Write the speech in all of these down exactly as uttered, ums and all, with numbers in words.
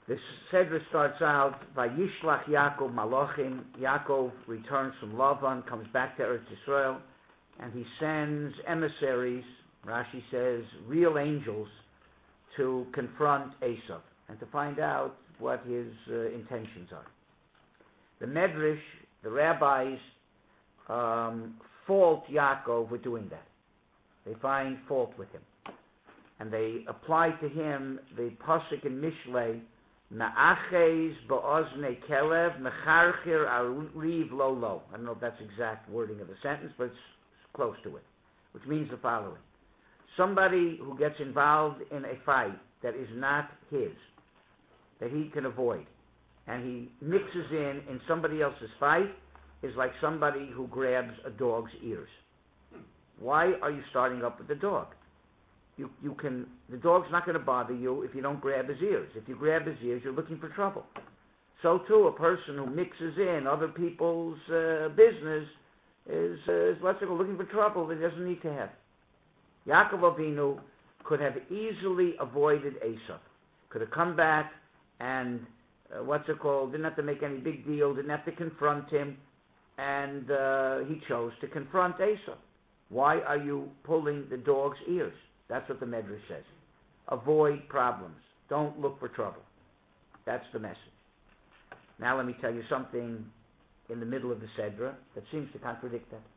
The Sedra starts out by Yishlach Yaakov Malachim. Yaakov returns from Lavan, comes back to Eretz Yisrael, and he sends emissaries, Rashi says, real angels, to confront Esav and to find out what his uh, intentions are. The Medrash, the rabbis, um, fault Yaakov with doing that. They find fault with him. And they apply to him the pasuk in Mishlei, Na'aches ba'ozne kelev mecharchir ariv lo lo. I don't know if that's exact wording of the sentence, but it's close to it, which means the following. Somebody who gets involved in a fight that is not his, that he can avoid, and he mixes in in somebody else's fight, is like somebody who grabs a dog's ears. Why are you starting up with the dog? You, you can, the dog's not going to bother you if you don't grab his ears. If you grab his ears, you're looking for trouble. So too, a person who mixes in other people's uh, business is, uh, is let's say, looking for trouble that he doesn't need to have. Yaakov Avinu could have easily avoided Esav. Could have come back and, uh, what's it called, didn't have to make any big deal, didn't have to confront him, and uh, he chose to confront Esav. Why are you pulling the dog's ears? That's what the Medrash says. Avoid problems. Don't look for trouble. That's the message. Now let me tell you something in the middle of the Sedra that seems to contradict that.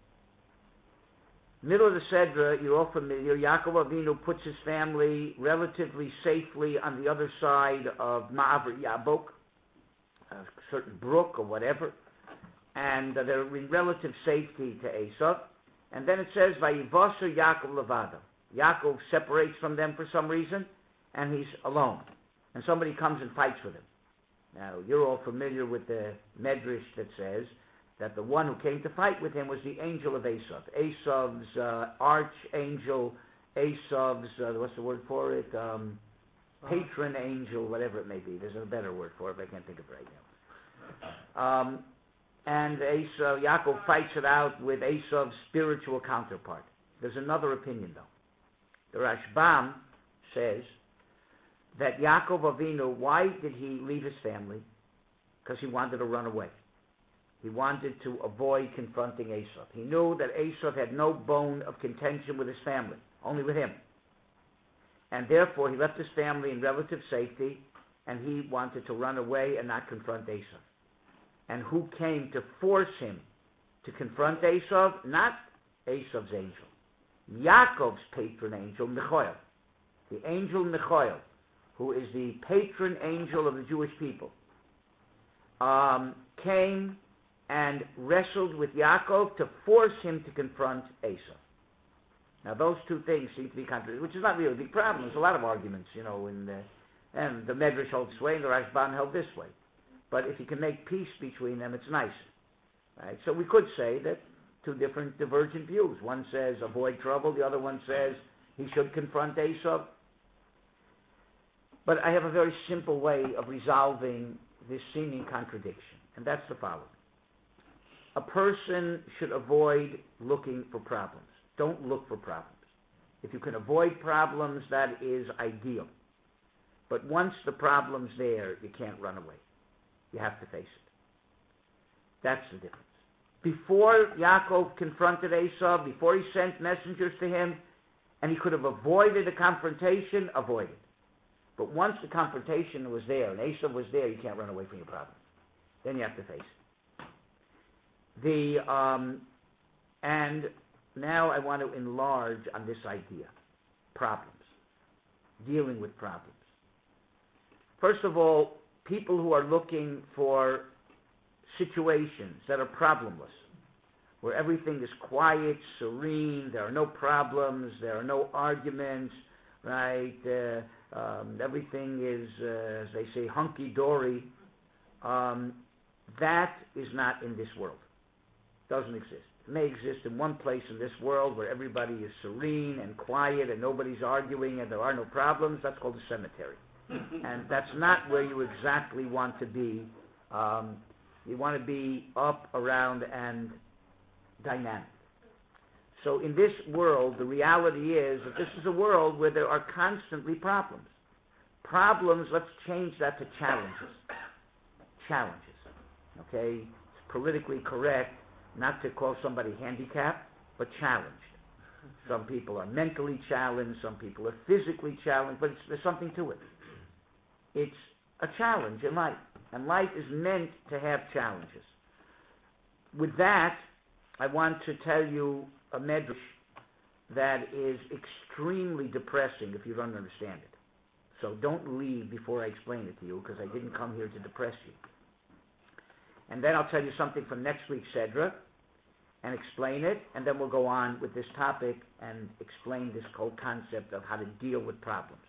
Middle of the Sedra, you're all familiar, Yaakov Avinu puts his family relatively safely on the other side of Ma'avar Yabok, a certain brook or whatever, and uh, they're in relative safety to Esav. And then it says, Vayivaser Yaakov Levado. Yaakov separates from them for some reason, and he's alone. And somebody comes and fights with him. Now, you're all familiar with the Medrash that says that the one who came to fight with him was the angel of Esav. Esav's uh, archangel, Esav's, uh, what's the word for it? Um, patron angel, whatever it may be. There's a better word for it, but I can't think of it right now. Um, and Esav, Yaakov fights it out with Esav's spiritual counterpart. There's another opinion, though. The Rashbam says that Yaakov Avinu, why did he leave his family? Because he wanted to run away. He wanted to avoid confronting Esav. He knew that Esav had no bone of contention with his family, only with him. And therefore, he left his family in relative safety, and he wanted to run away and not confront Esav. And who came to force him to confront Esav? Not Esav's angel. Yaakov's patron angel, Michael, the angel Michael, who is the patron angel of the Jewish people, um, came and wrestled with Yaakov to force him to confront Esav. Now, those two things seem to be contradictory, which is not really a big problem. There's a lot of arguments, you know, in the, and the Medrash holds this way, and the Rashbam held this way. But if you can make peace between them, it's nice. Right? So we could say that two different divergent views. One says avoid trouble, the other one says he should confront Esav. But I have a very simple way of resolving this seeming contradiction, and that's the following. A person should avoid looking for problems. Don't look for problems. If you can avoid problems, that is ideal. But once the problem's there, you can't run away. You have to face it. That's the difference. Before Yaakov confronted Esav, before he sent messengers to him, and he could have avoided a confrontation, avoid it. But once the confrontation was there, and Esav was there, you can't run away from your problem. Then you have to face it. The, um, and now I want to enlarge on this idea. Problems. Dealing with problems. First of all, people who are looking for situations that are problemless, where everything is quiet, serene, there are no problems, there are no arguments, right? Uh, um, everything is, uh, as they say, hunky-dory. Um, that is not in this world. Doesn't exist. It may exist in one place in this world where everybody is serene and quiet and nobody's arguing and there are no problems. That's called a cemetery. And that's not where you exactly want to be. Um, you want to be up, around, and dynamic. So in this world, the reality is that this is a world where there are constantly problems. Problems, let's change that to challenges. Challenges. Okay? It's politically correct not to call somebody handicapped, but challenged. Some people are mentally challenged, some people are physically challenged, but it's, there's something to it. It's a challenge in life, and life is meant to have challenges. With that, I want to tell you a medrash that is extremely depressing if you don't understand it. So don't leave before I explain it to you, because I didn't come here to depress you. And then I'll tell you something from next week's Sedra and explain it, and then we'll go on with this topic and explain this whole concept of how to deal with problems.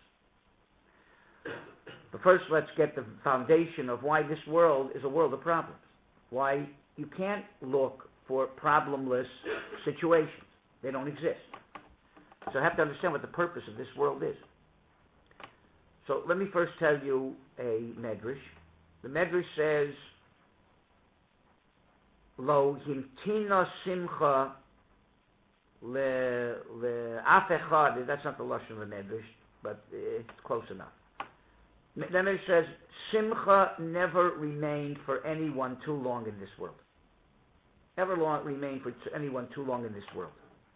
But first, let's get the foundation of why this world is a world of problems. Why you can't look for problemless situations. They don't exist. So I have to understand what the purpose of this world is. So let me first tell you a medrash. The medrash says, Lo himtina simcha le le af echad. That's not the lashon of the medrash, but it's close enough. The medrash says, simcha never remained for anyone too long in this world. Never long remained for anyone too long in this world.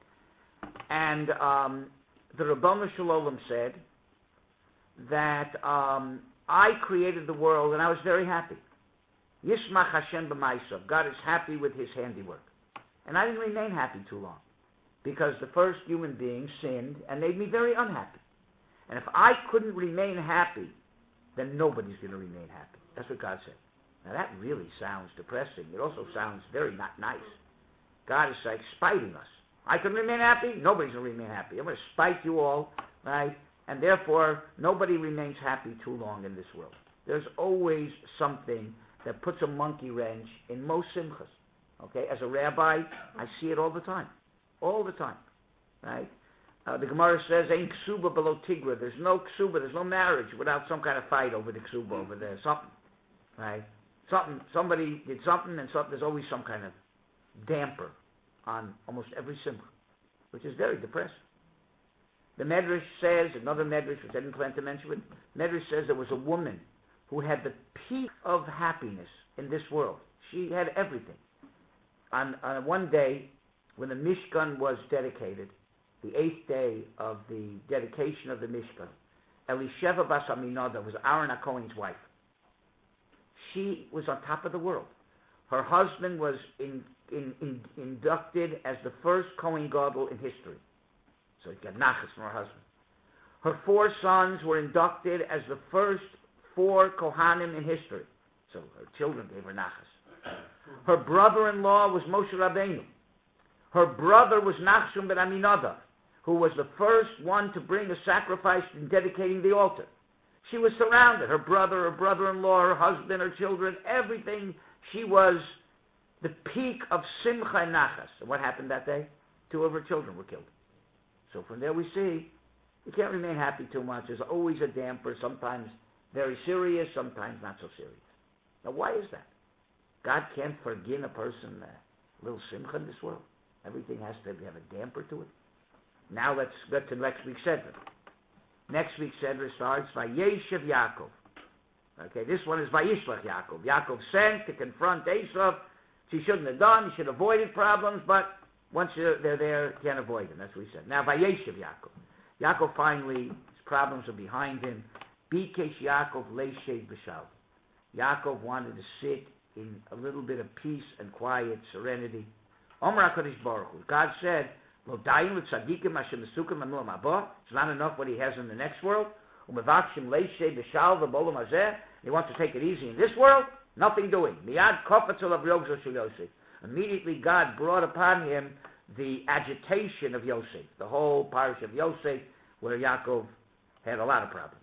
And um, the Rabbanu Shalom said that um, I created the world and I was very happy. Yismach Hashem b'maisav. God is happy with His handiwork. And I didn't remain happy too long, because the first human being sinned and made me very unhappy. And if I couldn't remain happy, then nobody's going to remain happy. That's what God said. Now that really sounds depressing. It also sounds very not nice. God is like spiting us. I can remain happy, nobody's going to remain happy. I'm going to spite you all, right? And therefore, nobody remains happy too long in this world. There's always something that puts a monkey wrench in most simchas. Okay? As a rabbi, I see it all the time. All the time. Right? Uh, the Gemara says, Ain't ksuba below tigra. There's no ksuba, there's no marriage without some kind of fight over the ksuba over there. Something. Right? Something. Somebody did something, and something, there's always some kind of damper on almost every simcha, which is very depressing. The Medrash says, another Medrash, which I didn't plan to mention, but Medrash says there was a woman who had the peak of happiness in this world. She had everything. On, on one day, when the Mishkan was dedicated, the eighth day of the dedication of the Mishkan, Elisheva Bas Aminada was Aaron HaKohen's wife. She was on top of the world. Her husband was in, in, in, inducted as the first Kohen Gadol in history. So he got nachas from her husband. Her four sons were inducted as the first four Kohanim in history. So her children gave her nachas. Her brother-in-law was Moshe Rabbeinu. Her brother was Nachshon ben Aminadav, who was the first one to bring a sacrifice in dedicating the altar. She was surrounded. Her brother, her brother-in-law, her husband, her children, everything. She was the peak of simcha and nachas. And what happened that day? Two of her children were killed. So from there we see, you can't remain happy too much. There's always a damper, sometimes very serious, sometimes not so serious. Now why is that? God can't forgive a person a little simcha in this world. Everything has to have a damper to it. Now let's get to next week's Sedra. Next week's Sedra starts Vayeshev Yaakov. Okay, this one is Vayishlach Yaakov. Yaakov sent to confront Esav. She shouldn't have done. He should have avoided problems, but once you're, they're there, you can't avoid them. That's what he said. Now Vayeshev Yaakov. Yaakov finally, his problems are behind him. Bikesh Yaakov Leishev B'Shal. Yaakov wanted to sit in a little bit of peace and quiet, serenity. Omer HaKadosh Baruch Hu. God said, Lo dayin l'tzadikim Hashem esukim amulam haba. It's not enough what he has in the next world. Umevakshim leishe b'shal v'bolam hazeh. He wants to take it easy in this world. Nothing doing. Miyad kofetz olav yogzo shel Yosef. Immediately God brought upon him the agitation of Yosef, the whole parish of Yosef, where Yaakov had a lot of problems.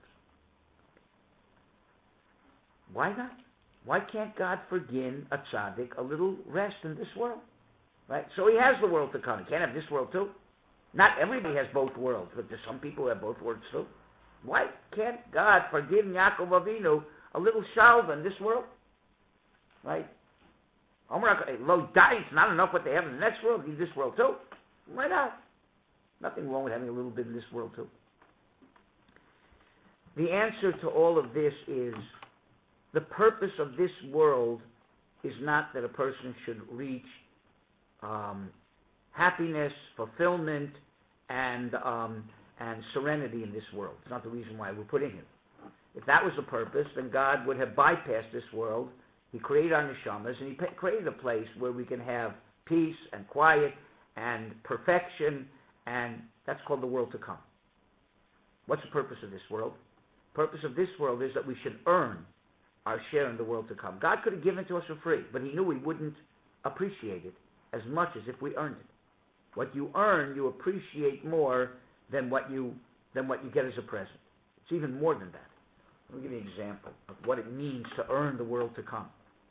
Why not? Why can't God forgive a tzaddik a little rest in this world? Right? So he has the world to come. He can't have this world too. Not everybody has both worlds, but there's some people who have both worlds too. Why can't God forgive Yaakov Avinu a little shalva in this world? Right? Lo dai, it's not enough what they have in the next world, in this world too. Why not? Nothing wrong with having a little bit in this world too. The answer to all of this is the purpose of this world is not that a person should reach um, happiness, fulfillment, and um, and serenity in this world. It's not the reason why we're putting here. If that was the purpose, then God would have bypassed this world. He created our neshamas, and He pa- created a place where we can have peace and quiet and perfection, and that's called the world to come. What's the purpose of this world? The purpose of this world is that we should earn our share in the world to come. God could have given it to us for free, but He knew we wouldn't appreciate it as much as if we earned it. What you earn, you appreciate more than what you than what you get as a present. It's even more than that. Let me give you an example of what it means to earn the world to come.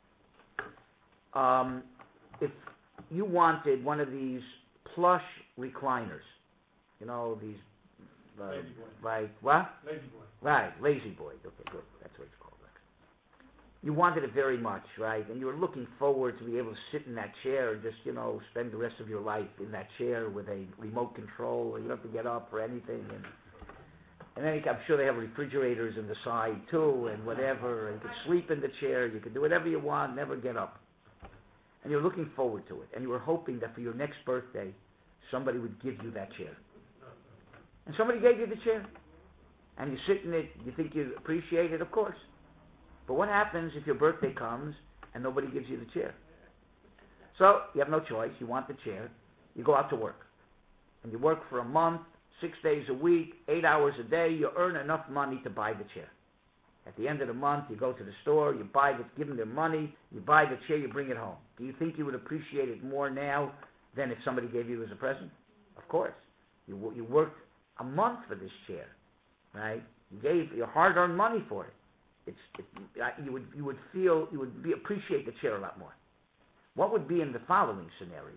Um, if you wanted one of these plush recliners, you know, these uh, Lazy boy. like what? Lazy boy. Right, lazy boy. Okay, good. That's what it's called. You wanted it very much, right? And you were looking forward to be able to sit in that chair and just, you know, spend the rest of your life in that chair with a remote control. You don't have to get up or anything. And and then I'm sure they have refrigerators in the side too, and whatever. And you could sleep in the chair. You could do whatever you want, never get up. And you're looking forward to it. And you were hoping that for your next birthday, somebody would give you that chair. And somebody gave you the chair. And you sit in it. You think you appreciate it, of course. But what happens if your birthday comes and nobody gives you the chair? So you have no choice. You want the chair. You go out to work. And you work for a month, six days a week, eight hours a day. You earn enough money to buy the chair. At the end of the month, you go to the store, you buy the, give them their money, you buy the chair, you bring it home. Do you think you would appreciate it more now than if somebody gave you as a present? Of course. You, you worked a month for this chair, right? You gave your hard-earned money for it. It's, it, you would you would feel you would be, appreciate the chair a lot more. What would be in the following scenario?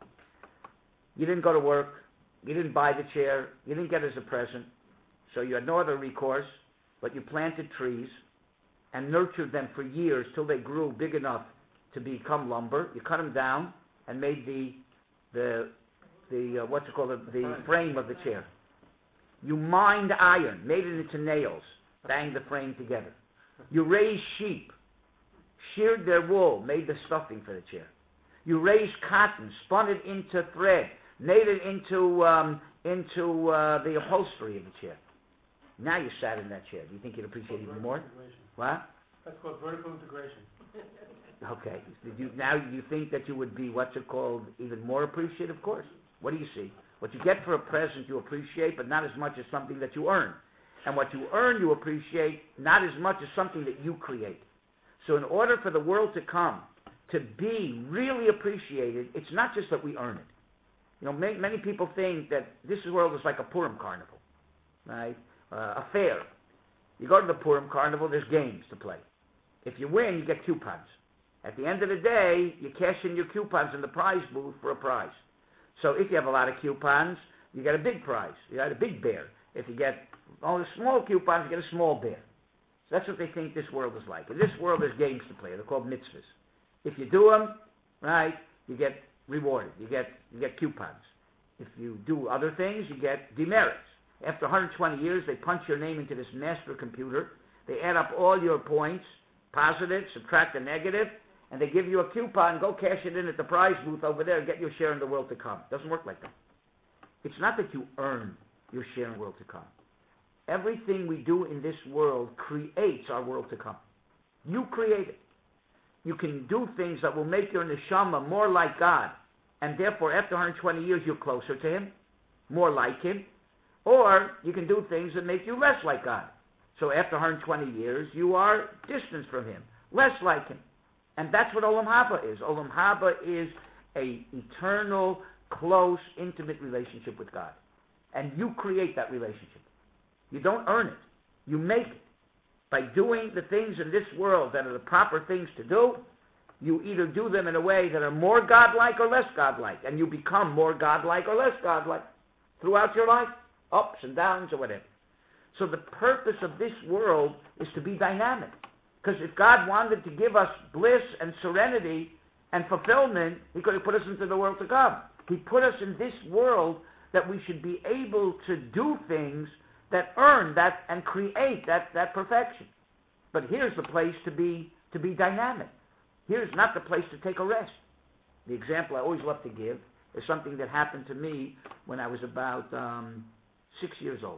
You didn't go to work, you didn't buy the chair, you didn't get it as a present, so you had no other recourse, but you planted trees and nurtured them for years till they grew big enough to become lumber. You cut them down and made the the the uh, what's it called the, the frame of the chair. You mined iron, made it into nails, banged the frame together. You raised sheep, sheared their wool, made the stuffing for the chair. You raised cotton, spun it into thread, made it into um, into uh, the upholstery of the chair. Now you sat in that chair. Do you think you'd appreciate it even more? What? That's called vertical integration. Okay. Did you, now you think that you would be, what's it called, even more appreciative? Of course. What do you see? What you get for a present you appreciate, but not as much as something that you earn. And what you earn, you appreciate not as much as something that you create. So in order for the world to come, to be really appreciated, it's not just that we earn it. You know, many, many people think that this world is like a Purim carnival, right? Uh, a fair. You go to the Purim carnival, there's games to play. If you win, you get coupons. At the end of the day, you cash in your coupons in the prize booth for a prize. So if you have a lot of coupons, you get a big prize. You get a big bear. If you get all the small coupons, you get a small bear. So that's what they think this world is like. In this world, there's games to play. They're called mitzvahs. If you do them, right, you get rewarded. You get you get coupons. If you do other things, you get demerits. After one hundred twenty years, they punch your name into this master computer. They add up all your points, positive, subtract the negative, and they give you a coupon. Go cash it in at the prize booth over there and get your share in the world to come. It doesn't work like that. It's not that you earn your share in the world to come. Everything we do in this world creates our world to come. You create it. You can do things that will make your neshama more like God, and therefore after one hundred twenty years you're closer to Him, more like Him. Or you can do things that make you less like God. So after one hundred twenty years you are distant from Him, less like Him. And that's what Olam Haba is. Olam Haba is a eternal, close, intimate relationship with God. And you create that relationship. You don't earn it. You make it. By doing the things in this world that are the proper things to do, you either do them in a way that are more godlike or less godlike, and you become more godlike or less godlike throughout your life, ups and downs or whatever. So the purpose of this world is to be dynamic. Because if God wanted to give us bliss and serenity and fulfillment, He could have put us into the world to come. He put us in this world that we should be able to do things that earn that and create that, that perfection. But here's the place to be to be dynamic. Here's not the place to take a rest. The example I always love to give is something that happened to me when I was about um, six years old.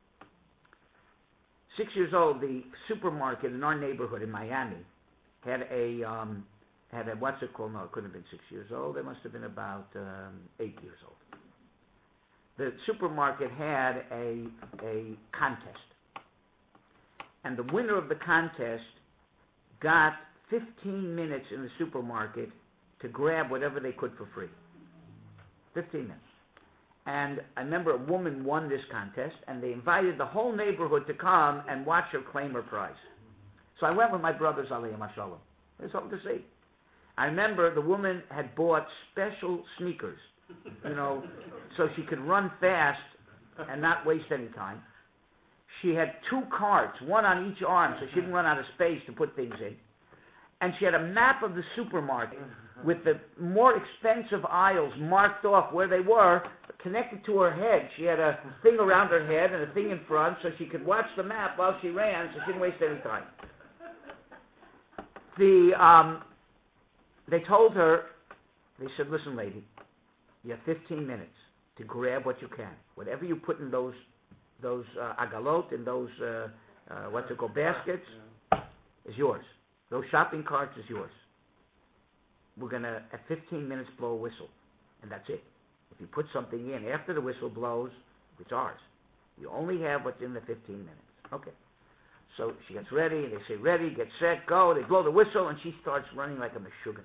Six years old, the supermarket in our neighborhood in Miami had a um, had a what's it called? No, it couldn't have been six years old. It must have been about um, eight years old. The supermarket had a a contest, and the winner of the contest got fifteen minutes in the supermarket to grab whatever they could for free. fifteen minutes. And I remember a woman won this contest, and they invited the whole neighborhood to come and watch her claim her prize. So I went with my brothers, Aliyah Mashallah. There's something to see. I remember the woman had bought special sneakers, you know, so she could run fast and not waste any time. She had two carts, one on each arm, so she didn't run out of space to put things in. And she had a map of the supermarket with the more expensive aisles marked off where they were, connected to her head. She had a thing around her head and a thing in front so she could watch the map while she ran, so she didn't waste any time. The um, they told her, they said, listen, lady, you have fifteen minutes to grab what you can. Whatever you put in those those uh, agalot, in those, uh, uh, what's it called, baskets, is yours. Those shopping carts is yours. We're going to, at fifteen minutes, blow a whistle. And that's it. If you put something in after the whistle blows, it's ours. You only have what's in the fifteen minutes. Okay. So she gets ready, they say, ready, get set, go. They blow the whistle, and she starts running like a meshuggah.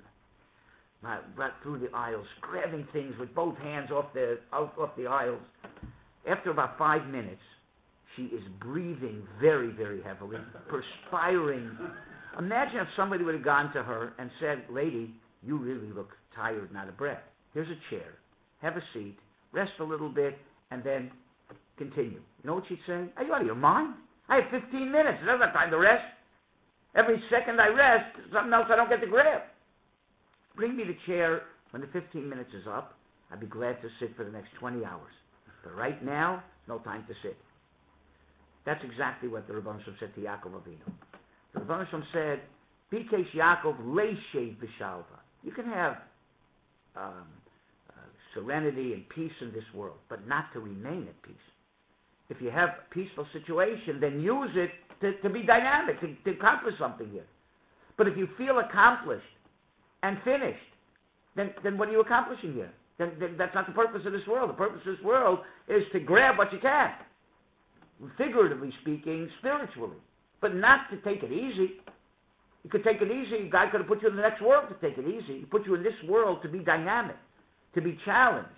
Right through the aisles, grabbing things with both hands off the, off, off the aisles. After about five minutes, she is breathing very, very heavily, perspiring. Imagine if somebody would have gone to her and said, lady, you really look tired and out of breath. Here's a chair. Have a seat. Rest a little bit, and then continue. You know what she'd say? Are you out of your mind? I have fifteen minutes. I don't have time to rest. Every second I rest, something else I don't get to grab. Bring me the chair when the fifteen minutes is up. I'd be glad to sit for the next twenty hours. But right now, no time to sit. That's exactly what the Rebbeinu Shem said to Yaakov Avinu. The Rebbeinu Shem said, Bikesh Yaakov leishev b'shalva. You can have um, uh, serenity and peace in this world, but not to remain at peace. If you have a peaceful situation, then use it to, to be dynamic, to, to accomplish something here. But if you feel accomplished and finished, then, then what are you accomplishing here? Then, then that's not the purpose of this world. The purpose of this world is to grab what you can, figuratively speaking, spiritually, but not to take it easy. You could take it easy. God could have put you in the next world to take it easy. He put you in this world to be dynamic, to be challenged.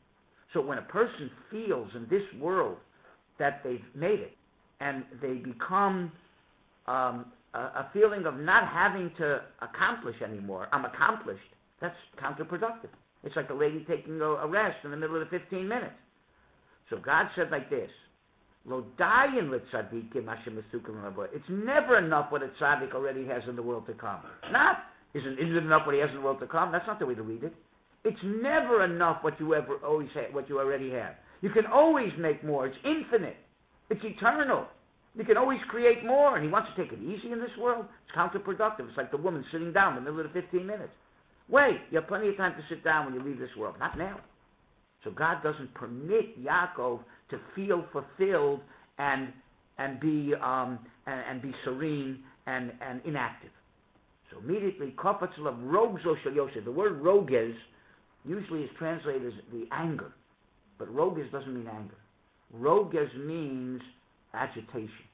So when a person feels in this world that they've made it, and they become um, a, a feeling of not having to accomplish anymore, I'm accomplished, that's counterproductive. It's like a lady taking a, a rest in the middle of the fifteen minutes. So God said like this, Lo dayin l'tzadikim Hashem esukim l'avoy. It's never enough what a tzaddik already has in the world to come. Not, isn't, isn't it enough what he has in the world to come? That's not the way to read it. It's never enough what you ever always ha- what you already have. You can always make more. It's infinite. It's eternal. You can always create more. And he wants to take it easy in this world. It's counterproductive. It's like the woman sitting down in the middle of the fifteen minutes. Wait, you have plenty of time to sit down when you leave this world. Not now. So God doesn't permit Yaakov to feel fulfilled and and be um, and, and be serene and, and inactive. So immediately, Kofatzlav Rogzo Shel Yosef. The word Roges usually is translated as the anger, but Roges doesn't mean anger. Roges means agitation.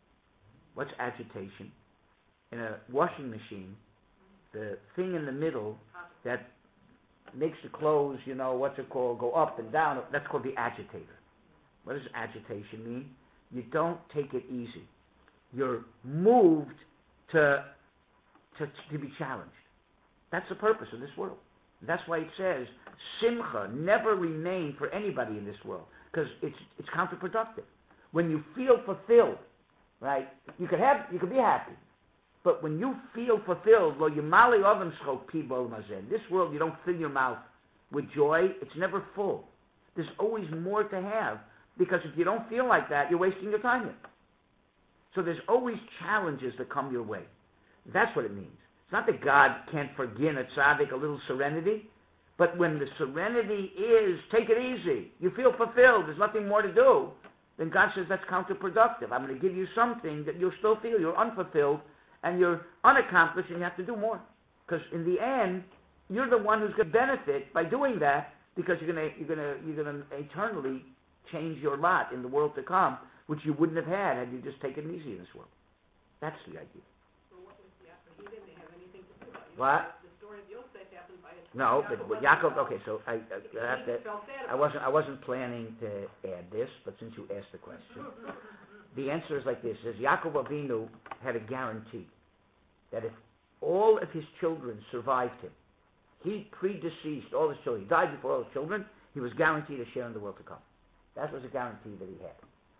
What's agitation? In a washing machine, the thing in the middle that makes the clothes, you know, what's it called, go up and down, that's called the agitator. What does agitation mean? You don't take it easy. You're moved to, to, to be challenged. That's the purpose of this world. That's why it says, simcha, never remain for anybody in this world, because it's it's counterproductive. When you feel fulfilled, right, you could have, you could be happy. But when you feel fulfilled, lo yimali oven schok pi bol mazen. This world, you don't fill your mouth with joy. It's never full. There's always more to have. Because if you don't feel like that, you're wasting your time here. So there's always challenges that come your way. That's what it means. It's not that God can't forgive a tzaddik a little serenity, but when the serenity is, take it easy, you feel fulfilled, there's nothing more to do, then God says that's counterproductive. I'm going to give you something that you'll still feel you're unfulfilled and you're unaccomplished and you have to do more. Because in the end, you're the one who's going to benefit by doing that, because you're going to you're going to you're going to eternally change your lot in the world to come, which you wouldn't have had had you just taken it easy in this world. That's the idea. So what was the he didn't have anything to do about it. What? The story of Yosef happened by his No, Yaakov but wasn't Yaakov. involved. Okay, so I, I, I have to. He felt sad I about wasn't. I wasn't planning to add this, but since you asked the question, the answer is like this: Says Yaakov Avinu had a guarantee that if all of his children survived him, he predeceased all his children. He died before all his children. He was guaranteed a share in the world to come. That was a guarantee that he had.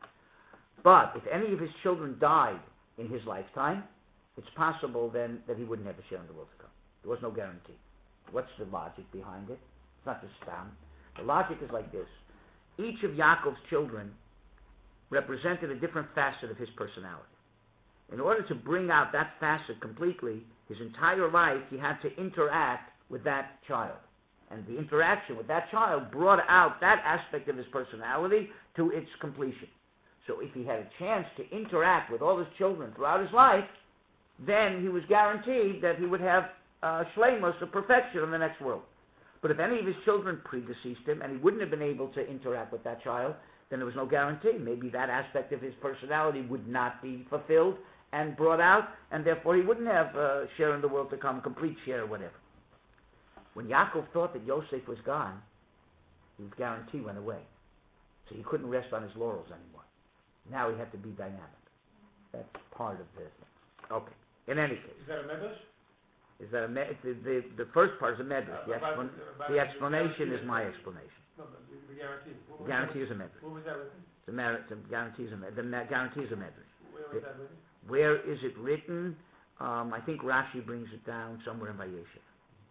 But if any of his children died in his lifetime, it's possible then that he wouldn't have a share in the world to come. There was no guarantee. What's the logic behind it? It's not just stam. The logic is like this. Each of Yaakov's children represented a different facet of his personality. In order to bring out that facet completely, his entire life he had to interact with that child. And the interaction with that child brought out that aspect of his personality to its completion. So if he had a chance to interact with all his children throughout his life, then he was guaranteed that he would have uh, shleimus, of perfection in the next world. But if any of his children predeceased him and he wouldn't have been able to interact with that child, then there was no guarantee. Maybe that aspect of his personality would not be fulfilled and brought out, and therefore he wouldn't have a share in the world to come, complete share, whatever. When Yaakov thought that Yosef was gone, his guarantee went away. So he couldn't rest on his laurels anymore. Now he had to be dynamic. That's part of the thing. Okay. In any case. Is that a medrash? Is that a me- the, the, the first part is a medrash. The, Uh, about- explan- about the explanation the is my explanation. No, but the, the guarantee. What The was guarantee that, is a medrash. What was that written? The, mer- the guarantee is a me- the me- guarantee is a medrash. Where was that written? Where is it written? Um, I think Rashi brings it down somewhere in Vayeshev.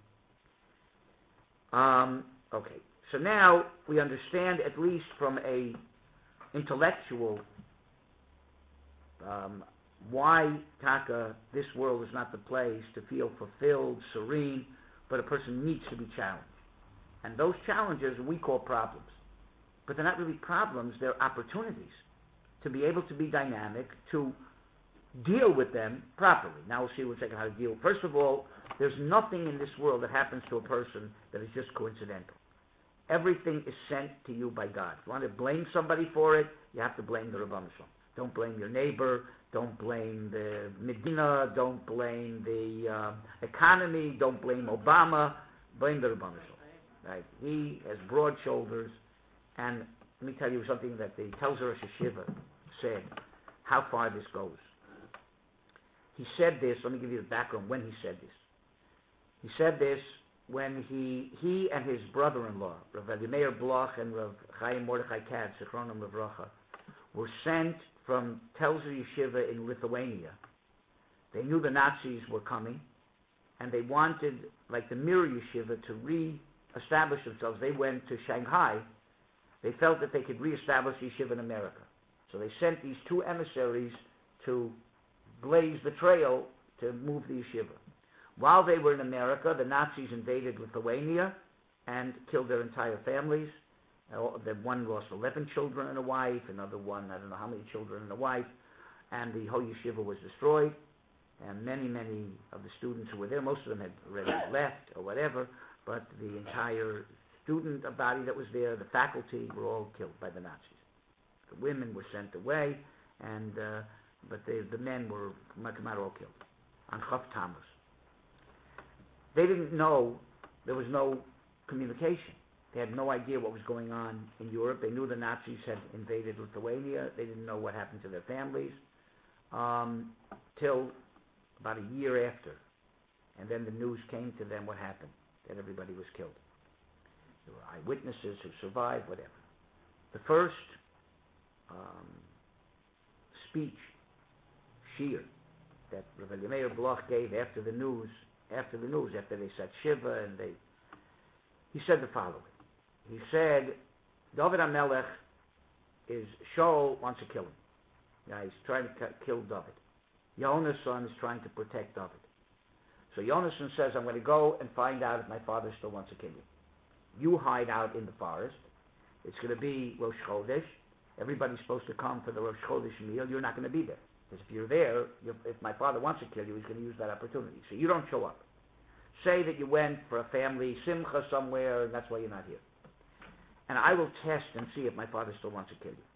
Um, okay, so now we understand, at least from a intellectual, um, why Taka, this world is not the place to feel fulfilled, serene, but a person needs to be challenged. And those challenges we call problems. But they're not really problems, they're opportunities to be able to be dynamic, to deal with them properly. Now we'll see in a second how to deal. First of all, there's nothing in this world that happens to a person that is just coincidental. Everything is sent to you by God. If you want to blame somebody for it, you have to blame the Rebbeinu Shalom. Don't blame your neighbor. Don't blame the Medina. Don't blame the uh, economy. Don't blame Obama. Blame the Rebbeinu Shalom. Right? He has broad shoulders. And let me tell you something that the Telzer Rosh Hashiva said, how far this goes. He said this, let me give you the background when he said this. He said this when he he and his brother-in-law, Rav Elimeir Bloch and Rav Chaim Mordechai Katz, Zichronim Livracha, were sent from Telzer Yeshiva in Lithuania. They knew the Nazis were coming, and they wanted, like the Mir Yeshiva, to re-establish themselves. They went to Shanghai. They felt that they could re-establish Yeshiva in America. So they sent these two emissaries to blaze the trail to move the Yeshiva. While they were in America, the Nazis invaded Lithuania and killed their entire families. Uh, the one lost eleven children and a wife, another one, I don't know how many children and a wife, and the whole yeshiva was destroyed. And many, many of the students who were there, most of them had already left or whatever, but the entire student body that was there, the faculty, were all killed by the Nazis. The women were sent away, and uh, but the, the men were, Makamar, all killed on Chav Tammuz. They didn't know, there was no communication. They had no idea what was going on in Europe. They knew the Nazis had invaded Lithuania. They didn't know what happened to their families um, till about a year after. And then the news came to them what happened, that everybody was killed. There were eyewitnesses who survived, whatever. The first um, speech, Shir, that Rav Elimeir Bloch gave after the news, after the news, after they said Shiva, and they, he said the following. He said, David HaMelech is Shaul wants to kill him. Yeah, he's trying to kill David. Yonasan is trying to protect David. So Yonasan says, I'm going to go and find out if my father still wants to kill you. You hide out in the forest. It's going to be Rosh Chodesh. Everybody's supposed to come for the Rosh Chodesh meal. You're not going to be there. Because if you're there, you're, if my father wants to kill you, he's going to use that opportunity. So you don't show up. Say that you went for a family simcha somewhere, and that's why you're not here. And I will test and see if my father still wants to kill you.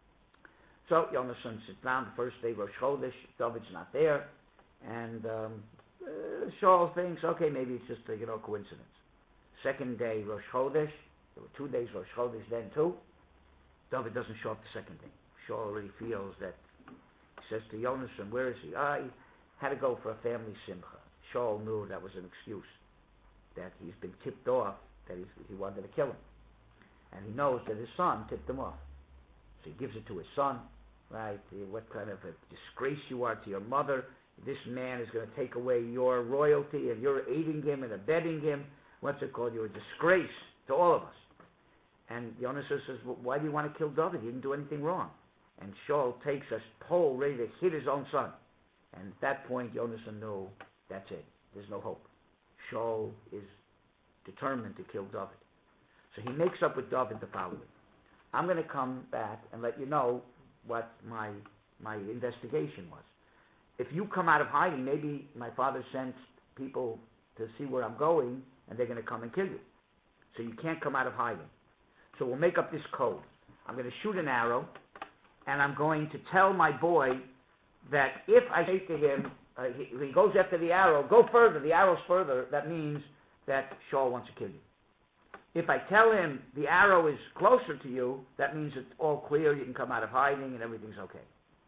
So Yonasan sits down the first day, Rosh Chodesh. David's not there. And um, uh, Shaul thinks, okay, maybe it's just a you know, coincidence. Second day, Rosh Chodesh. There were two days Rosh Chodesh then too. David doesn't show up the second day. Shaul already feels that. He says to Yonasan, where is he? Ah, he had to go for a family simcha. Shaul knew that was an excuse, that he's been tipped off, that he's, he wanted to kill him. And he knows that his son tipped him off. So he gives it to his son, right? What kind of a disgrace you are to your mother. This man is going to take away your royalty, and you're aiding him and abetting him. What's it called? You're a disgrace to all of us. And Yonasan says, well, why do you want to kill David? He didn't do anything wrong. And Shaul takes a pole ready to hit his own son. And at that point, Yonasan knew, that's it. There's no hope. Shaul is determined to kill David. So he makes up with David the following. I'm going to come back and let you know what my my investigation was. If you come out of hiding, maybe my father sent people to see where I'm going, and they're going to come and kill you. So you can't come out of hiding. So we'll make up this code. I'm going to shoot an arrow, and I'm going to tell my boy that if I say to him, uh, he, he goes after the arrow, go further, the arrow's further, that means that Shaul wants to kill you. If I tell him the arrow is closer to you, that means it's all clear, you can come out of hiding and everything's okay.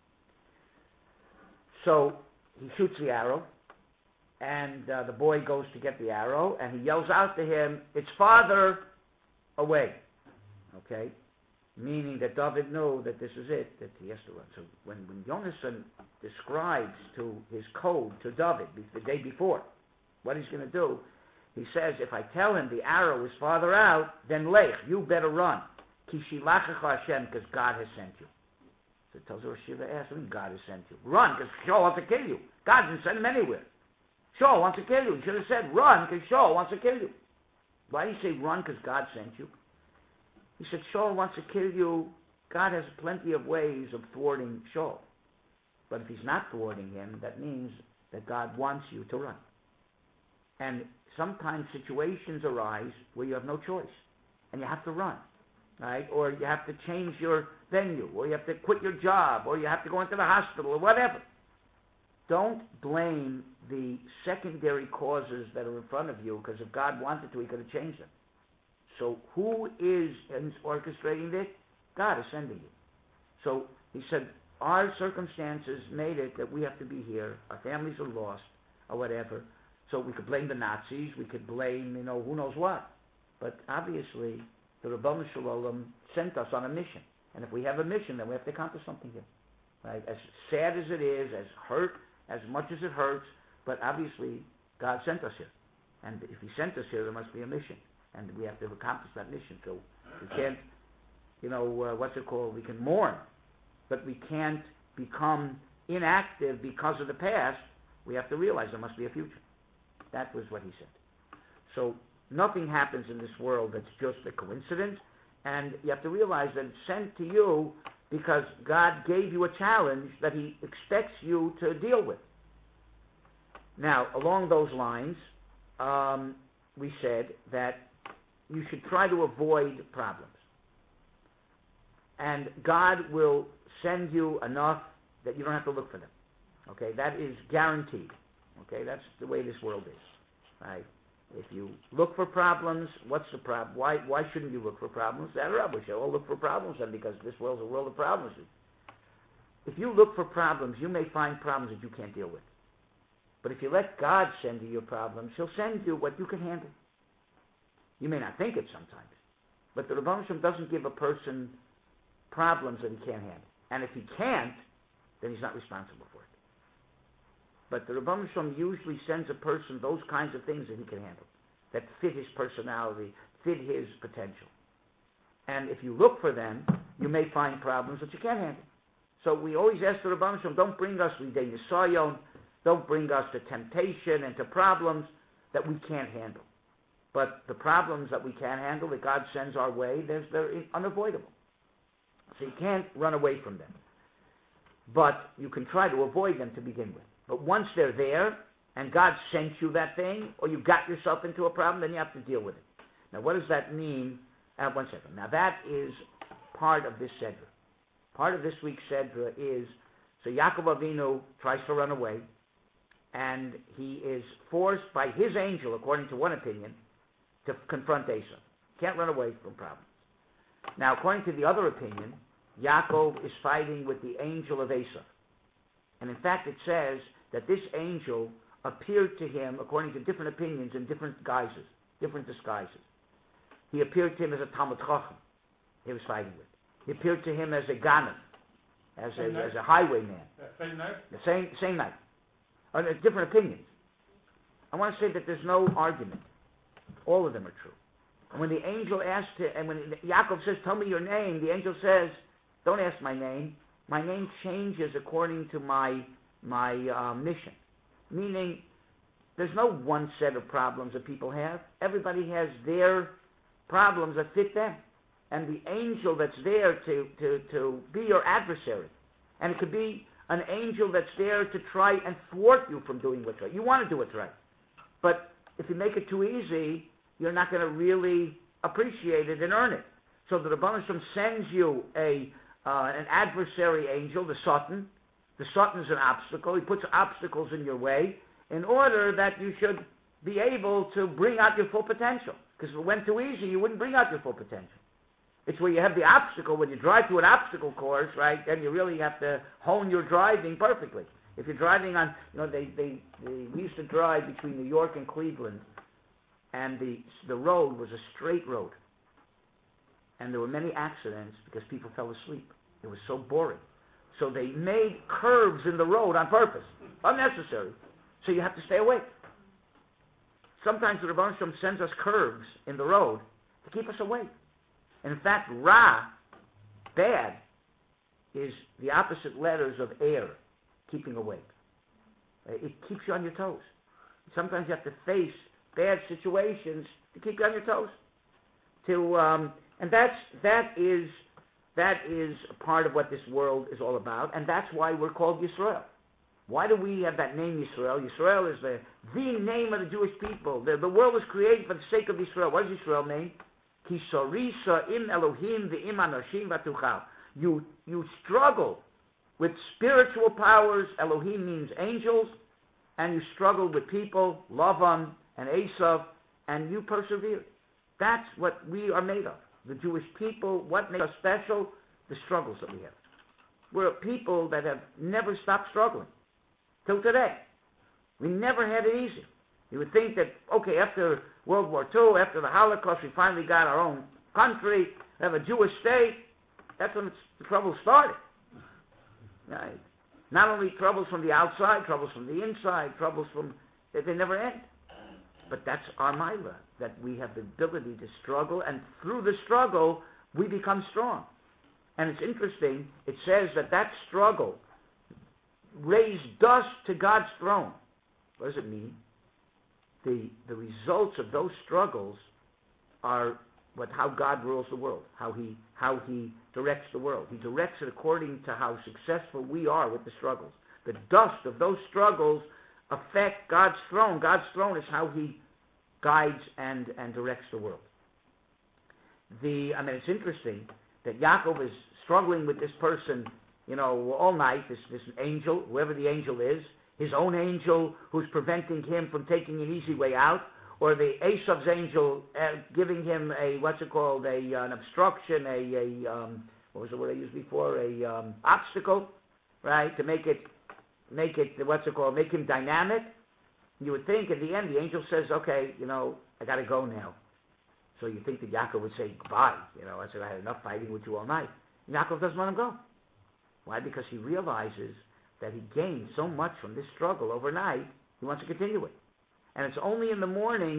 So he shoots the arrow, and uh, the boy goes to get the arrow, and he yells out to him, it's farther away. Okay? Meaning that David knew that this is it, that he has to run. So when, when Yonasan describes to his code to David the day before what he's going to do, he says, if I tell him the arrow is farther out, then lech, you better run. Ki shilachacha Hashem, because God has sent you. So it tells her, Shiva asked him, God has sent you. Run, because Shaul wants to kill you. God didn't send him anywhere. Shaul wants to kill you. He should have said, run, because Shaul wants to kill you. Why did he say run, because God sent you? He said, Shaul wants to kill you. God has plenty of ways of thwarting Shaul. But if he's not thwarting him, that means that God wants you to run. And sometimes situations arise where you have no choice, and you have to run, right? Or you have to change your venue, or you have to quit your job, or you have to go into the hospital, or whatever. Don't blame the secondary causes that are in front of you, because if God wanted to, he could have changed them. So who is orchestrating this? God is sending you. So he said, our circumstances made it that we have to be here. Our families are lost, or whatever. So we could blame the Nazis, we could blame, you know, who knows what. But obviously, the Rabbanu Shalom sent us on a mission. And if we have a mission, then we have to accomplish something here. Right? As sad as it is, as hurt, as much as it hurts, but obviously, God sent us here. And if he sent us here, there must be a mission. And we have to accomplish that mission. So we can't, you know, uh, what's it called? We can mourn, but we can't become inactive because of the past. We have to realize there must be a future. That was what he said. So nothing happens in this world that's just a coincidence, and you have to realize that it's sent to you because God gave you a challenge that he expects you to deal with. Now, along those lines, um, we said that you should try to avoid problems. And God will send you enough that you don't have to look for them. Okay, that is guaranteed. Okay, that's the way this world is, right? If you look for problems, what's the problem? Why why shouldn't you look for problems? That we should all look for problems then, because this world's a world of problems. If you look for problems, you may find problems that you can't deal with. But if you let God send you your problems, he'll send you what you can handle. You may not think it sometimes, but the Rebbeinu Shem doesn't give a person problems that he can't handle. And if he can't, then he's not responsible for it. But the Rebbeinu Shem usually sends a person those kinds of things that he can handle, that fit his personality, fit his potential. And if you look for them, you may find problems that you can't handle. So we always ask the Rebbeinu Shalom, don't bring us lidei nisayon, don't bring us to temptation and to problems that we can't handle. But the problems that we can't handle, that God sends our way, they're, they're unavoidable. So you can't run away from them. But you can try to avoid them to begin with. But once they're there, and God sent you that thing, or you got yourself into a problem, then you have to deal with it. Now, what does that mean? Uh, one second. Now, that is part of this Sedra. Part of this week's Sedra is, so Yaakov Avinu tries to run away, and he is forced by his angel, according to one opinion, to confront Esau. Can't run away from problems. Now, according to the other opinion, Yaakov is fighting with the angel of Esau. And in fact, it says that this angel appeared to him, according to different opinions, in different guises, different disguises. He appeared to him as a Talmud Chacham he was fighting with. He appeared to him as a Ganem, as a, as a highwayman. Same night? The same, same night. Uh, there's different opinions. I want to say that there's no argument. All of them are true. And when the angel asked him, and when Yaakov says, tell me your name, the angel says, don't ask my name. My name changes according to my my uh, mission. Meaning, there's no one set of problems that people have. Everybody has their problems that fit them. And the angel that's there to, to, to be your adversary. And it could be an angel that's there to try and thwart you from doing what's right. You want to do what's right. But if you make it too easy, you're not going to really appreciate it and earn it. So the Rebbeinu Shalom sends you a uh, an adversary angel, the Satan. The Satan is an obstacle. He puts obstacles in your way in order that you should be able to bring out your full potential. Because if it went too easy, you wouldn't bring out your full potential. It's where you have the obstacle. When you drive through an obstacle course, right, then you really have to hone your driving perfectly. If you're driving on, you know, they, they, they we used to drive between New York and Cleveland, and the the road was a straight road. And there were many accidents because people fell asleep. It was so boring. So they made curves in the road on purpose, unnecessary. So you have to stay awake. Sometimes the Rebbeinu Shalom sends us curves in the road to keep us awake. And in fact, Ra, bad, is the opposite letters of air, keeping awake. It keeps you on your toes. Sometimes you have to face bad situations to keep you on your toes. To um, and that's that is that is part of what this world is all about, and that's why we're called Yisrael. Why do we have that name Yisrael? Yisrael is the the name of the Jewish people. The, the world was created for the sake of Yisrael. What does Yisrael mean? Ki sorisa im Elohim ve'im anoshim v'tuchal. You you struggle with spiritual powers. Elohim means angels, and you struggle with people, Lavan and Esav, and you persevere. That's what we are made of. The Jewish people, what makes us special? The struggles that we have. We're a people that have never stopped struggling. Till today. We never had it easy. You would think that, okay, after World War Two, after the Holocaust, we finally got our own country, we have a Jewish state. That's when it's, the trouble started. Right? Not only troubles from the outside, troubles from the inside, troubles from, they, they never end. But that's our Maila, that we have the ability to struggle, and through the struggle, we become strong. And it's interesting, it says that that struggle raised dust to God's throne. What does it mean? The the results of those struggles are what how God rules the world, how he how he directs the world. He directs it according to how successful we are with the struggles. The dust of those struggles affect God's throne. God's throne is how he guides and, and directs the world. The I mean it's interesting that Yaakov is struggling with this person, you know, all night, this, this angel, whoever the angel is, his own angel who's preventing him from taking an easy way out, or the Esav's angel uh, giving him a, what's it called, a, an obstruction, a, a um, what was the word I used before, a um, obstacle, right, to make it, make it, what's it called, make him dynamic. You would think at the end the angel says, okay, you know, I got to go now. So you think that Yaakov would say, goodbye, you know, I said, I had enough fighting with you all night. And Yaakov doesn't let him go. Why? Because he realizes that he gained so much from this struggle overnight, he wants to continue it. And it's only in the morning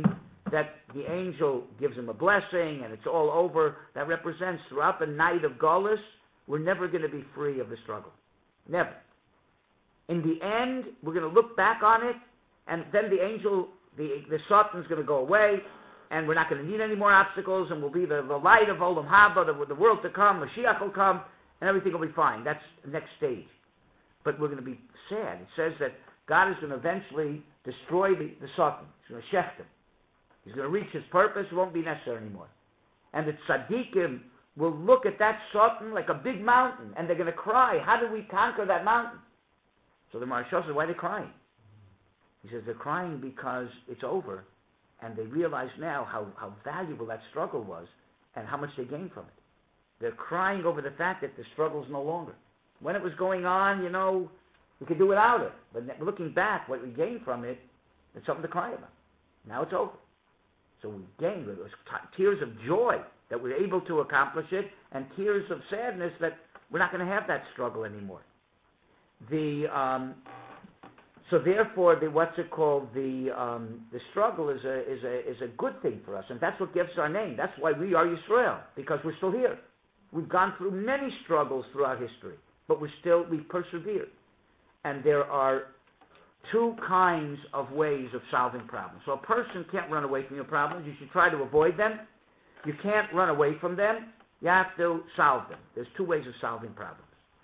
that the angel gives him a blessing and it's all over, that represents throughout the night of Golus, we're never going to be free of the struggle. Never. In the end, we're going to look back on it, and then the angel, the, the Satan's going to go away, and we're not going to need any more obstacles, and we'll be the, the light of Olam Haba, the, the world to come, Mashiach will come, and everything will be fine. That's the next stage. But we're going to be sad. It says that God is going to eventually destroy the, the Satan. He's going to shecht him. He's going to reach his purpose. It won't be necessary anymore. And the tzaddikim will look at that Satan like a big mountain, and they're going to cry, how do we conquer that mountain? So the Maharsha says, why are they crying? He says they're crying because it's over, and they realize now how, how valuable that struggle was and how much they gained from it. They're crying over the fact that the struggle's no longer. When it was going on, you know, we could do without it. But looking back, what we gained from it, it's something to cry about. Now it's over. So we gained it. It was t- tears of joy that we're able to accomplish it, and tears of sadness that we're not going to have that struggle anymore. The um, so therefore, the what's it called? The um, the struggle is a is a is a good thing for us, and that's what gives our name. That's why we are Yisrael, because we're still here. We've gone through many struggles throughout history, but we're still we've persevered. And there are two kinds of ways of solving problems. So a person can't run away from your problems. You should try to avoid them. You can't run away from them. You have to solve them. There's two ways of solving problems.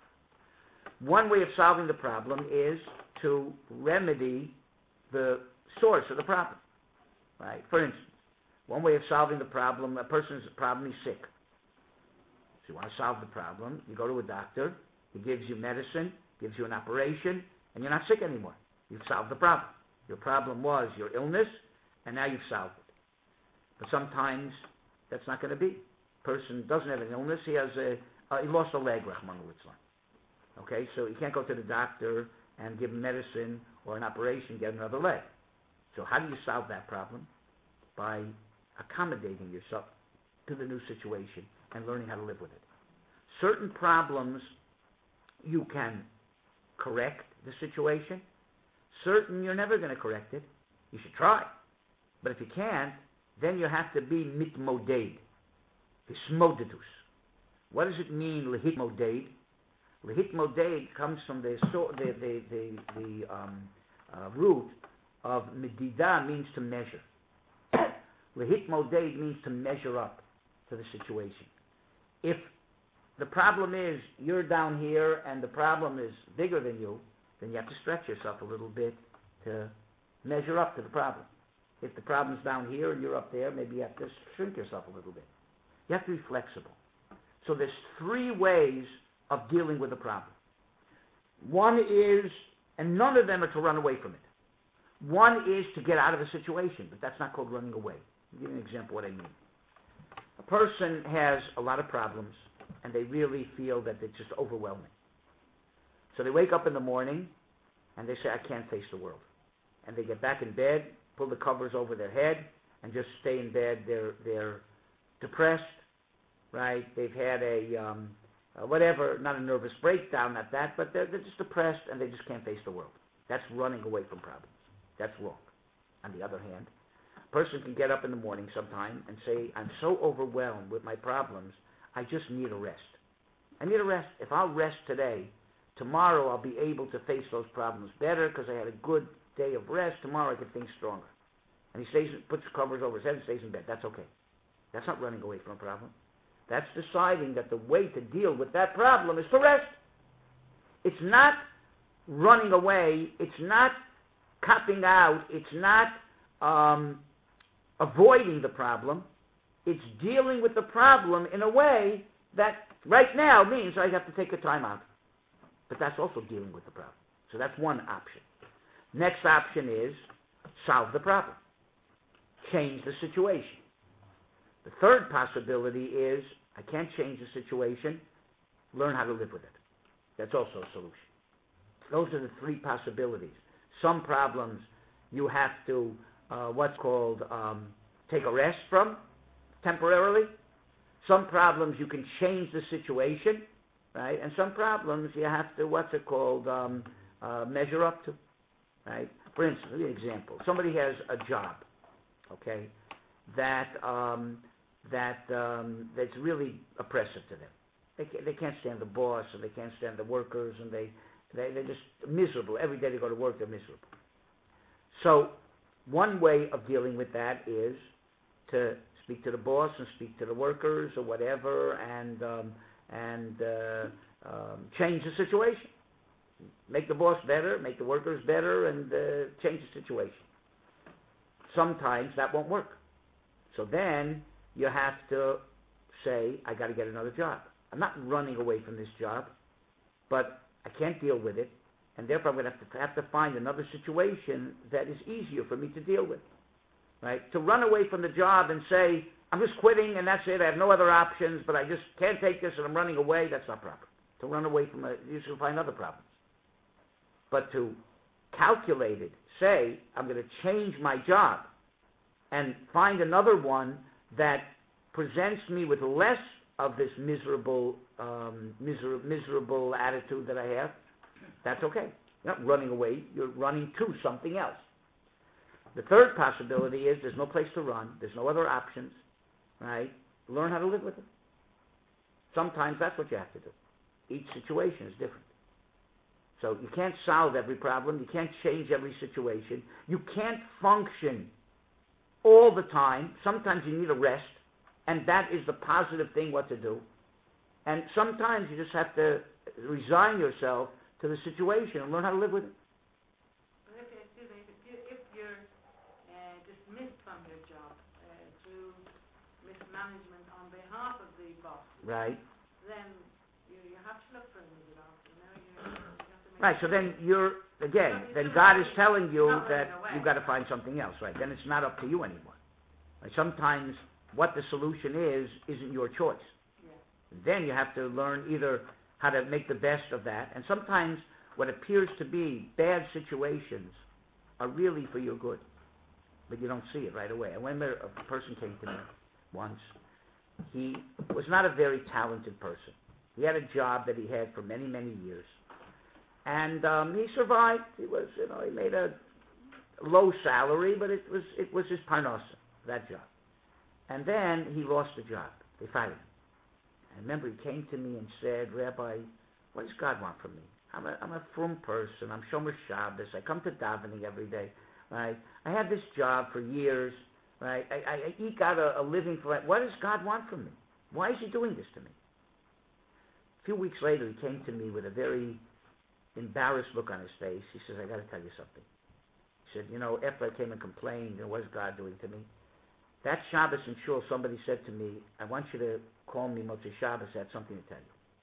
One way of solving the problem is to remedy the source of the problem. Right? For instance, one way of solving the problem, a person's problem is sick. So you want to solve the problem, you go to a doctor, he gives you medicine, gives you an operation, and you're not sick anymore. You've solved the problem. Your problem was your illness, and now you've solved it. But sometimes that's not going to be. Person doesn't have an illness, he has a, uh, he lost a leg, Rahman al-Islam. Okay, so you can't go to the doctor and give him medicine or an operation, get another leg. So how do you solve that problem? By accommodating yourself to the new situation and learning how to live with it. Certain problems you can correct the situation. Certain you're never going to correct it. You should try. But if you can't, then you have to be mitmoded. Hismodedus. What does it mean, lehitmoded? Lehitmoded comes from the the the the, the um, uh, root of medida, means to measure. Lehitmoded means to measure up to the situation. If the problem is you're down here and the problem is bigger than you, then you have to stretch yourself a little bit to measure up to the problem. If the problem's down here and you're up there, maybe you have to shrink yourself a little bit. You have to be flexible. So there's three ways of dealing with a problem. One is, and none of them are to run away from it. One is to get out of the situation, but that's not called running away. I'll give you an example of what I mean. A person has a lot of problems, and they really feel that it's just overwhelming. So they wake up in the morning, and they say, I can't face the world. And they get back in bed, pull the covers over their head, and just stay in bed. They're they're depressed, right? They've had a, um, uh, whatever, not a nervous breakdown, not that, but they're, they're just depressed, and they just can't face the world. That's running away from problems. That's wrong. On the other hand, a person can get up in the morning sometime and say, I'm so overwhelmed with my problems, I just need a rest. I need a rest. If I'll rest today, tomorrow I'll be able to face those problems better because I had a good day of rest. Tomorrow I can think stronger. And he stays, puts the covers over his head and stays in bed. That's okay. That's not running away from a problem. That's deciding that the way to deal with that problem is to rest. It's not running away. It's not copping out. It's not um, avoiding the problem. It's dealing with the problem in a way that right now means I have to take a time out. But that's also dealing with the problem. So that's one option. Next option is solve the problem. Change the situation. The third possibility is I can't change the situation. Learn how to live with it. That's also a solution. Those are the three possibilities. Some problems you have to, uh, what's called, um, take a rest from temporarily. Some problems you can change the situation, right? And some problems you have to, what's it called, um, uh, measure up to, right? For instance, I'll give you an example. Somebody has a job, okay? that um, that um, that's really oppressive to them. They can't, they can't stand the boss, and they can't stand the workers, and they, they they're just miserable. Every day they go to work, they're miserable. So one way of dealing with that is to speak to the boss and speak to the workers or whatever, and um, and uh, um, change the situation. Make the boss better, make the workers better, and uh, change the situation. Sometimes that won't work. So then you have to say, I got to get another job. I'm not running away from this job, but I can't deal with it, and therefore I'm going to have to have to find another situation that is easier for me to deal with. Right? To run away from the job and say, I'm just quitting and that's it, I have no other options, but I just can't take this and I'm running away, that's not proper. To run away from it, you should find other problems. But to calculate it, say, I'm going to change my job and find another one that presents me with less of this miserable, um, miser- miserable attitude that I have, that's okay. You're not running away, you're running to something else. The third possibility is there's no place to run, there's no other options, right? Learn how to live with it. Sometimes that's what you have to do. Each situation is different. So you can't solve every problem, you can't change every situation, you can't function all the time. Sometimes you need a rest, and that is the positive thing what to do. And sometimes you just have to resign yourself to the situation and learn how to live with it. But if, excuse me, if, you, if you're uh, dismissed from your job uh, through mismanagement on behalf of the boss, right? Then you, you have to look for a new job. You know, you, you have to make right. So then you're again. Then God is telling you that you've got to find something else. Right. Then it's not up to you anymore. Right? Sometimes what the solution is isn't your choice. Yeah. Then you have to learn either how to make the best of that, and sometimes what appears to be bad situations are really for your good, but you don't see it right away. I remember a person came to me once. He was not a very talented person. He had a job that he had for many, many years, and um, he survived. He was, you know, he made a low salary, but it was it was his parnasa, that job. And then he lost the job. They fired him. I remember he came to me and said, Rabbi, what does God want from me? I'm a, I'm a frum person. I'm Shomer Shabbos. I come to davening every day. Right? I had this job for years. Right? I, I, I eke out a, a living for it. What does God want from me? Why is he doing this to me? A few weeks later, he came to me with a very embarrassed look on his face. He says, I got to tell you something. He said, you know, after I came and complained, you know, what is God doing to me? That Shabbos in Shul, somebody said to me, I want you to call me Motzei Shabbos. I have something to tell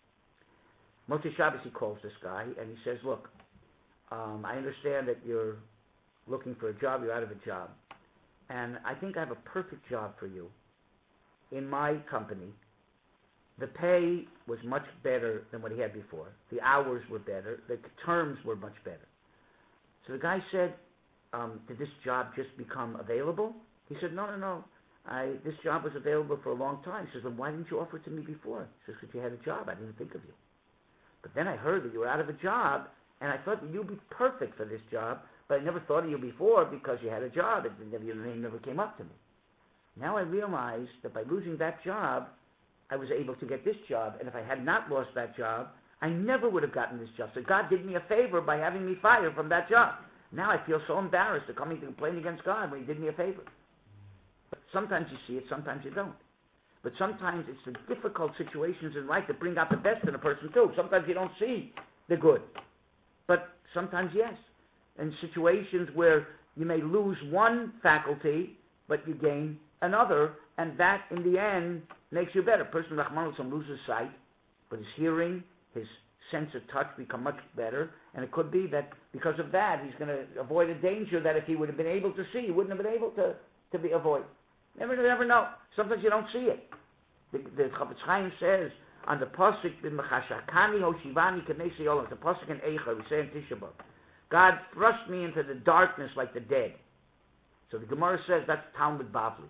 you. Motzei Shabbos, he calls this guy, and he says, look, um, I understand that you're looking for a job. You're out of a job. And I think I have a perfect job for you. In my company, the pay was much better than what he had before. The hours were better. The terms were much better. So the guy said, um, did this job just become available? He said, no, no, no. I, this job was available for a long time. He says, well, why didn't you offer it to me before? He says, because you had a job. I didn't think of you. But then I heard that you were out of a job, and I thought that you'd be perfect for this job, but I never thought of you before because you had a job. It, your name never came up to me. Now I realize that by losing that job, I was able to get this job, and if I had not lost that job, I never would have gotten this job. So God did me a favor by having me fired from that job. Now I feel so embarrassed to coming to complain against God when he did me a favor. But sometimes you see it, sometimes you don't. But sometimes it's the difficult situations in life that bring out the best in a person too. Sometimes you don't see the good. But sometimes yes. In situations where you may lose one faculty, but you gain another, and that in the end makes you better. A person, Rahman al loses sight, but his hearing, his sense of touch become much better, and it could be that because of that he's going to avoid a danger that if he would have been able to see, he wouldn't have been able to, to be avoid. Never, never know. Sometimes you don't see it. The, the Chafetz Chaim says on the pasuk in Mechashakani Hoshivani Kanesi Olam, the pasuk in Eicha, we say in Tisha B'av, God thrust me into the darkness like the dead. So the Gemara says that's Talmud Bavli.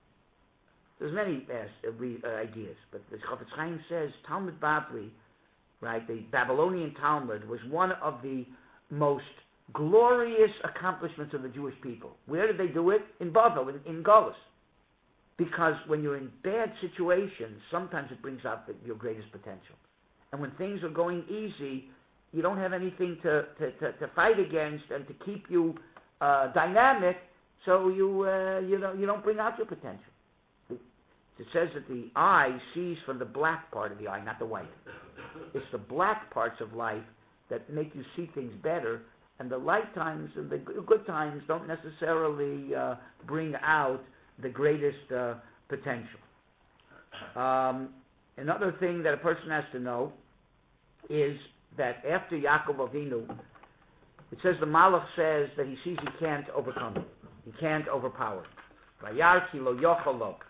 There's many uh, uh, ideas, but the Chafetz Chaim says Talmud Bavli, right? The Babylonian Talmud was one of the most glorious accomplishments of the Jewish people. Where did they do it? In Bavel, in, in Golis. Because when you're in bad situations, sometimes it brings out the, your greatest potential. And when things are going easy, you don't have anything to, to, to, to fight against and to keep you uh, dynamic, so you, uh, you, know, you don't bring out your potential. It says that the eye sees from the black part of the eye, not the white. It's the black parts of life that make you see things better, and the light times and the good times don't necessarily uh, bring out the greatest uh, potential. Um, another thing that a person has to know is that after Yaakov Avinu, it says the Malach says that he sees he can't overcome it. He can't overpower it. Vayarki lo yochel lo.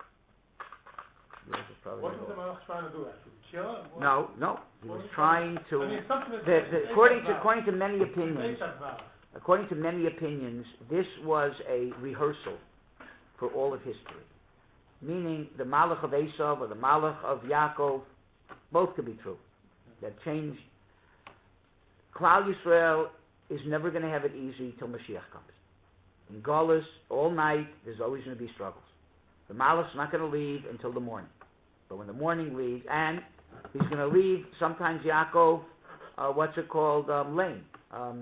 What was the Malach trying to do actually? Kill him? What? No, no. He was trying to. I mean, something that The, the, according to Malach. according to many opinions, Malach. according to many opinions, this was a rehearsal for all of history. Meaning the Malach of Esav or the Malach of Yaakov, both could be true. That changed. Klal Yisrael is never going to have it easy till Mashiach comes. In Golus, all night, there's always going to be struggles. The Malach's not going to leave until the morning. But when the morning leaves, and he's going to leave, sometimes Yaakov, uh, what's it called, um, lame. Um,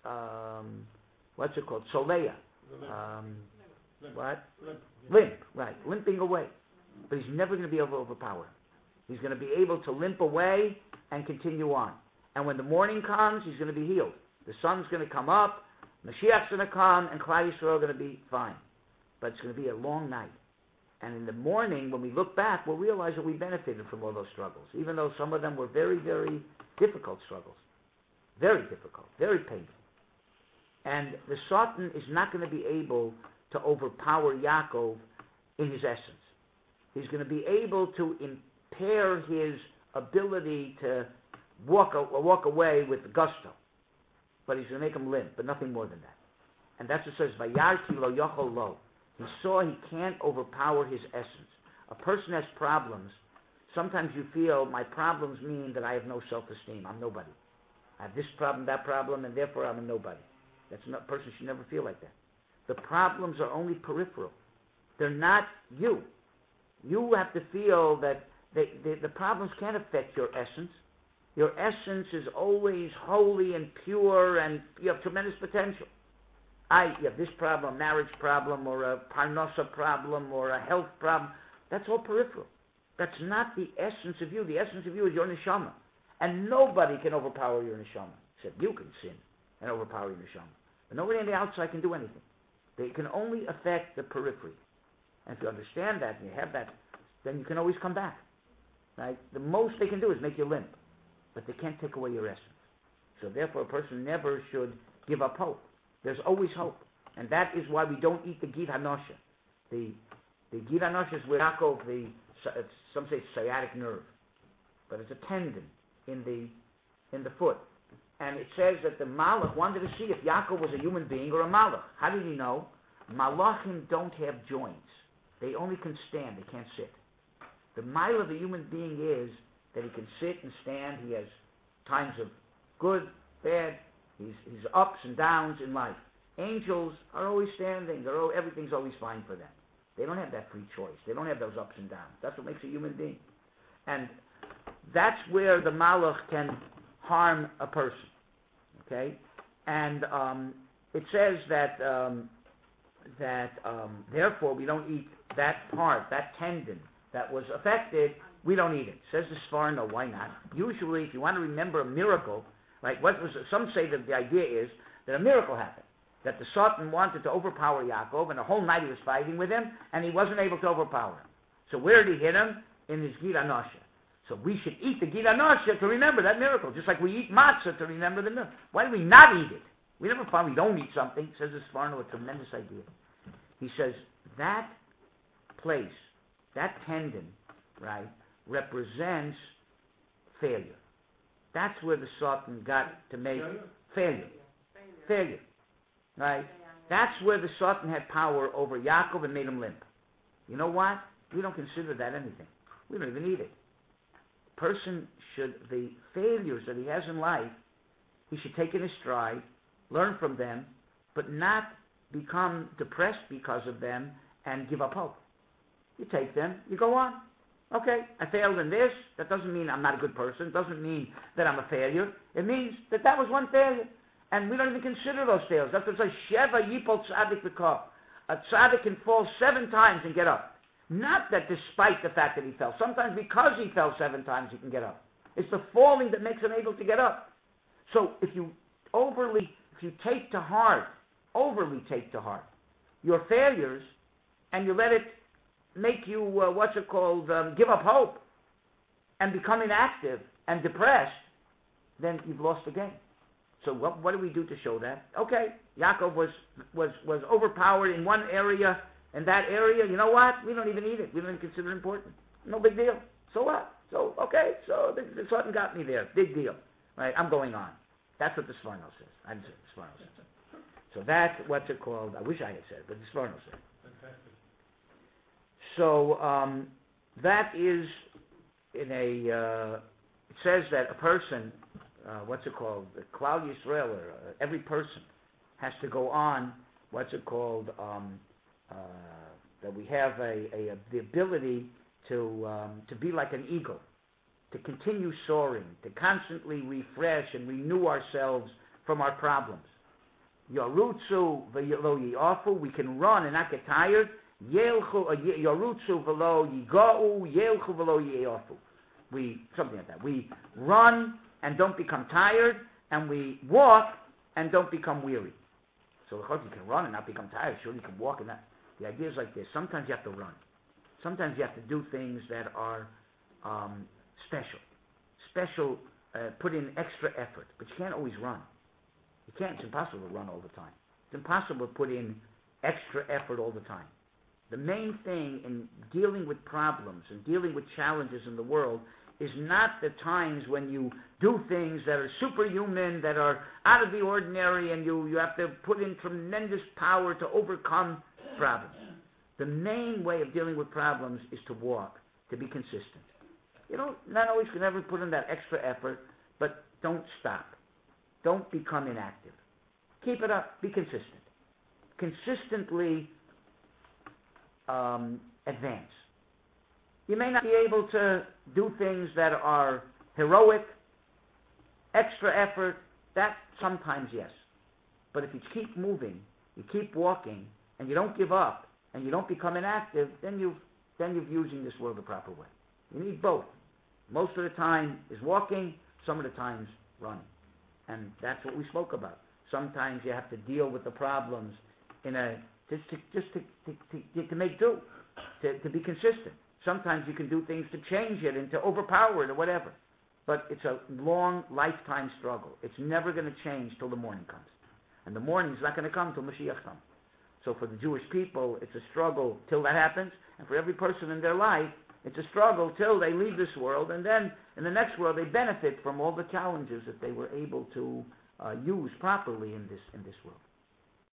um, what's it called, Soleya. Um, what? Limp. Limp, right, limping away. But he's never going to be able to overpower him. He's going to be able to limp away and continue on. And when the morning comes, he's going to be healed. The sun's going to come up, Mashiach's going to come, and Klal Yisrael are going to be fine. But it's going to be a long night. And in the morning, when we look back, we'll realize that we benefited from all those struggles, even though some of them were very, very difficult struggles. Very difficult, very painful. And the Satan is not going to be able to overpower Yaakov in his essence. He's going to be able to impair his ability to walk, a, walk away with gusto. But he's going to make him limp, but nothing more than that. And that's what it says, Vayarki lo yochel lo. He saw he can't overpower his essence. A person has problems. Sometimes you feel my problems mean that I have no self-esteem. I'm nobody. I have this problem, that problem, and therefore I'm a nobody. That's not, a person should never feel like that. The problems are only peripheral. They're not you. You have to feel that they, they, the problems can't affect your essence. Your essence is always holy and pure, and you have tremendous potential. I, you have this problem, a marriage problem, or a parnasa problem, or a health problem. That's all peripheral. That's not the essence of you. The essence of you is your neshama. And nobody can overpower your neshama. Except you can sin and overpower your neshama. But nobody on the outside can do anything. They can only affect the periphery. And if you understand that, and you have that, then you can always come back. Right? The most they can do is make you limp. But they can't take away your essence. So therefore, a person never should give up hope. There's always hope. And that is why we don't eat the Gid Hanosha. The the Gid Hanosha is where Yaakov, the, some say sciatic nerve. But it's a tendon in the in the foot. And it says that the Malach wanted to see if Yaakov was a human being or a Malach. How did he know? Malachim don't have joints. They only can stand. They can't sit. The mile of a human being is that he can sit and stand. He has times of good, bad. He's, he's ups and downs in life. Angels are always standing. They're all, everything's always fine for them. They don't have that free choice. They don't have those ups and downs. That's what makes a human being. And that's where the Malach can harm a person. Okay? And um, it says that um, that um, therefore we don't eat that part, that tendon that was affected. We don't eat it. Says the Sfar, no, why not? Usually, if you want to remember a miracle, like what was some say that the idea is that a miracle happened, that the Satan wanted to overpower Yaakov, and the whole night he was fighting with him, and he wasn't able to overpower him. So where did he hit him? In his Gid Hanosha. So we should eat the Gid Hanosha to remember that miracle, just like we eat matzah to remember the miracle. Why do we not eat it? We never find we don't eat something. Says this Sforno, a tremendous idea. He says that place, that tendon, right, represents failure. That's where the Satan got to make failure. Failure. Failure. Right? That's where the Satan had power over Yaakov and made him limp. You know what? We don't consider that anything. We don't even eat it. The person should, the failures that he has in life, he should take in his stride, learn from them, but not become depressed because of them and give up hope. You take them, you go on. Okay, I failed in this. That doesn't mean I'm not a good person. It doesn't mean that I'm a failure. It means that that was one failure. And we don't even consider those failures. That's what it says, Sheva Yipol Tzadik B'Kah. A tzaddik can fall seven times and get up. Not that despite the fact that he fell. Sometimes because he fell seven times, he can get up. It's the falling that makes him able to get up. So if you overly, if you take to heart, overly take to heart your failures, and you let it make you, uh, what's it called, um, give up hope, and become inactive and depressed, then you've lost the game. So what, what do we do to show that? Okay, Yaakov was, was, was overpowered in one area, and that area, you know what? We don't even need it. We don't even consider it important. No big deal. So what? So, okay, so the, the Satan got me there. Big deal. Right? I'm going on. That's what the Sforno says. I didn't say the Sforno says. So that's, what's it called? I wish I had said it, but the Sforno said. Fantastic. So um, that is in a, uh, it says that a person, uh, what's it called, the Klal Yisrael, or uh, every person has to go on, what's it called, um, uh, that we have a, a, a the ability to um, to be like an eagle, to continue soaring, to constantly refresh and renew ourselves from our problems. Yarutzu v'lo yi'afu, we can run and not get tired. Yarutzu v'lo yiga'u, yelchu v'lo yi'afu. We, something like that. We run and don't become tired, and we walk and don't become weary. So of course you can run and not become tired. Sure, you can walk and not. The idea is like this. Sometimes you have to run. Sometimes you have to do things that are um, special. Special, uh, put in extra effort. But you can't always run. You can't. It's impossible to run all the time. It's impossible to put in extra effort all the time. The main thing in dealing with problems and dealing with challenges in the world is not the times when you do things that are superhuman, that are out of the ordinary, and you, you have to put in tremendous power to overcome problems. The main way of dealing with problems is to walk, to be consistent. You know, not always can ever put in that extra effort, but don't stop. Don't become inactive. Keep it up. Be consistent. Consistently um, advance. You may not be able to do things that are heroic, extra effort. That sometimes, yes. But if you keep moving, you keep walking, and you don't give up, and you don't become inactive, then you've then you're using this world the proper way. You need both. Most of the time is walking, some of the times running. And that's what we spoke about. Sometimes you have to deal with the problems in a just to just to to, to, to make do, to, to be consistent. Sometimes you can do things to change it and to overpower it or whatever. But it's a long lifetime struggle. It's never going to change till the morning comes. And the morning's not going to come till Mashiach comes. So for the Jewish people, it's a struggle till that happens. And for every person in their life, it's a struggle till they leave this world. And then in the next world, they benefit from all the challenges that they were able to uh, use properly in this in this world.